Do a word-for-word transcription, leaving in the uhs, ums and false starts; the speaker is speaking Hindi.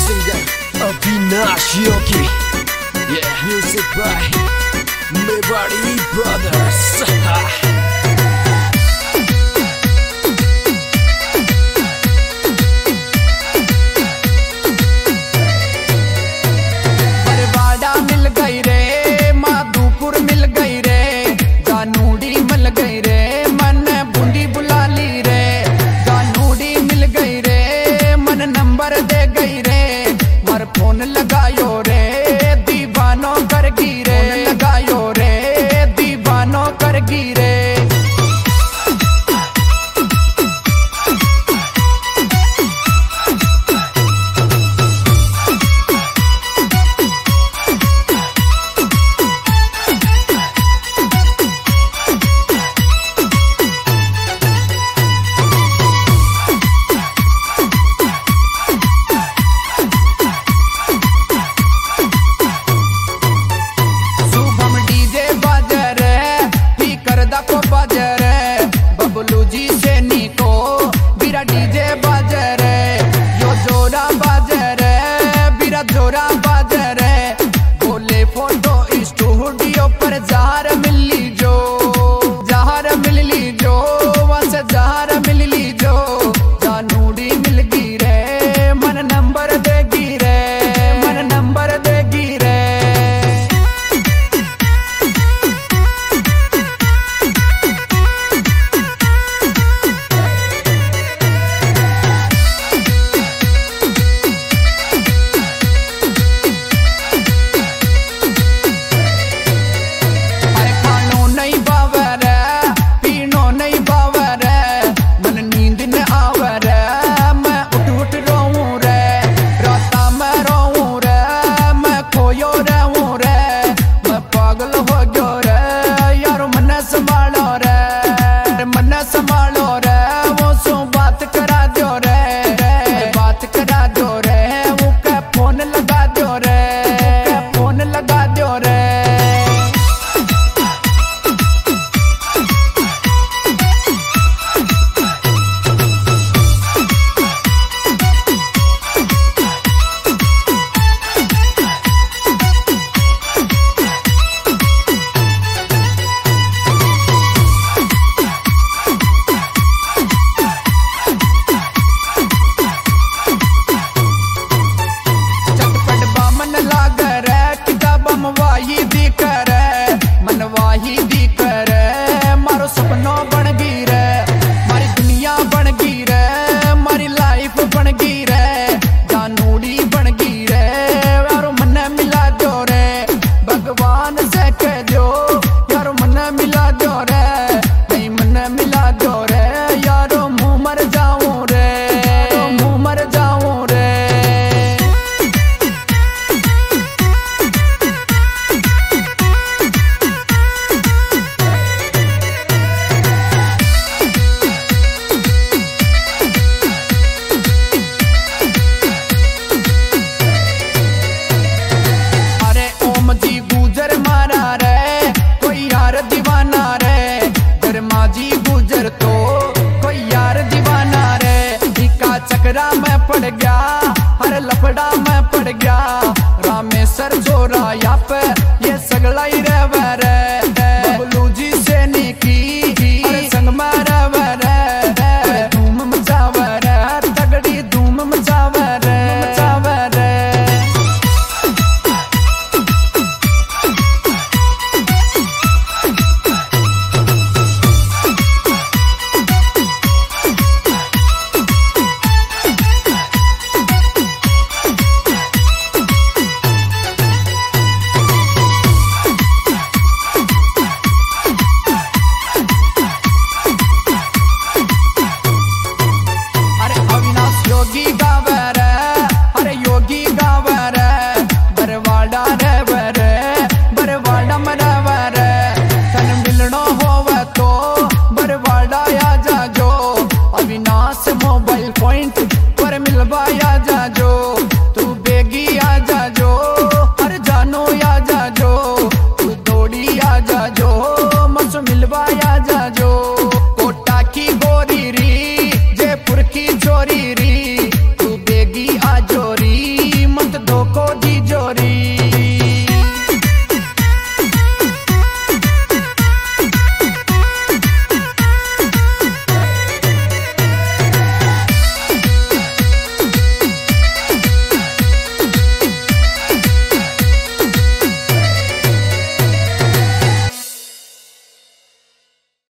singer Avinash Yogi. Yeah, music by Mewari Brothers. Barwara मिल गई रे, माधोपुर मिल गई रे, जानूड़ी मिल गई रे, मन बूंदी बुला ली रे। जानूड़ी मिल गई रे, मन नंबर दे गई रे, मर फोन लगायो रे, दीवानो कर गिरे, लगायो रे, दीवानो कर गिरे। बबलू जी से नीको बीरा डीजे बाजे रे, यो जोरा बाजे रे, बीरा जोरा बाजे रे। बोले फोटो स्टूडियो पर जहर मिली जो, जहर मिल ली जो, वस जहर मिल ली जो। जानूड़ी मिल गई रे, मन नंबर देगी रे, मन नंबर देगी रे। संभालो रे, वो सो बात करा दो रे, बात करा दो रे, वो के फोन लगा दो रे, के फोन लगा दो रे। मनवाही दी करे, मनवाही दी करे, मारो सपनों बन गई रे, मारी दुनिया बन गई रे, मारी लाइफ बन गई रे। जानूड़ी बन गई रे, यारो मन मिला दो रे, भगवान से कह दो यारो मन मिला दो रे, नहीं मन मिला दो रे, यारो मुँह मर जाऊं रे, मुँह मर जाऊं रे। जी गुजर तो कोई यार दीवाना रे, इका चक्रा में पड़ गया, हर लफड़ा में पड़ गया। रामेश्वर जोरा या पे ये सगला ही रह रे, बबलू जी से नीकी संग में रह रे, धूम मचाव रे, तगड़ी धूम मचाव रे, मचाव रे। योगी गावे रे, अरे योगी गावे रे, बरवाड़ा रे रे, बरवाड़ा में रहे रे। तन मिलनो होवे तो बरवाड़ा आ जा जो, अविनाश मोबाइल पॉइंट पर मिलवाया